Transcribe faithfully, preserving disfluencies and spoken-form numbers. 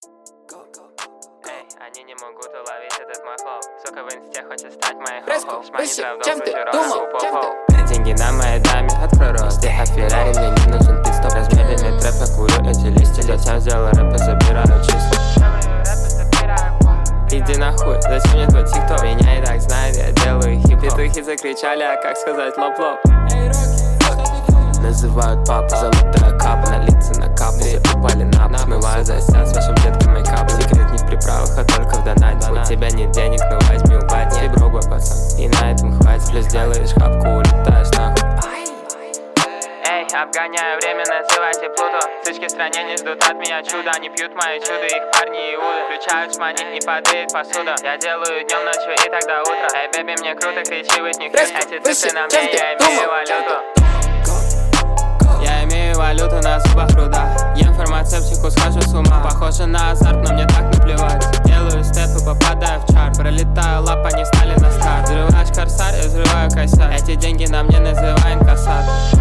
Эй, они не могут уловить этот мой флоу. Сука в инсте хочет стать моей Фреско, хо-хо. выше, Шманит чем ты равно думал, у чем попов. ты? Деньги на моей даме, открой рот. Здесь Феррари, мне не нужен пит-стоп. Размеренный трэп, я курю эти листья. Зачем сделал рэп, я забираю числа. Иди нахуй, зачем мне твой тикток? Меня и так знают, я делаю хип-хоп. Петухи закричали, а как сказать лоп-лоп? Называют папа, золотая капа, на лица накапали, упали на пол. Смываю за сеанс, вашим деткам мейкап. Секрет не в приправах, а только в донате. У тебя нет денег, но возьми у бати. Ты броглый пацан, и на этом хватит. Плюс делаешь хапку, улетаешь нахуй. Эй, обгоняю время, называйте Плутон. Сычки в стране не ждут от меня чуда. Они пьют мои чудо, их парни иуды. Включают шманить, не падает посуда. Я делаю днем, ночью и тогда утро. Эй, бэби, мне круто, кричи, ведь не кричь. Эти цифры на мне, я имею валюту. Я имею валюту на зубах руда. Ем фармацевтику, схожу с ума. Похоже на азарт, но мне так наплевать. Делаю степы, попадаю в чарт. Пролетаю лапа, не стали на старт. Взрываешь корсар, я взрываю косяк. Эти деньги на мне называем косат.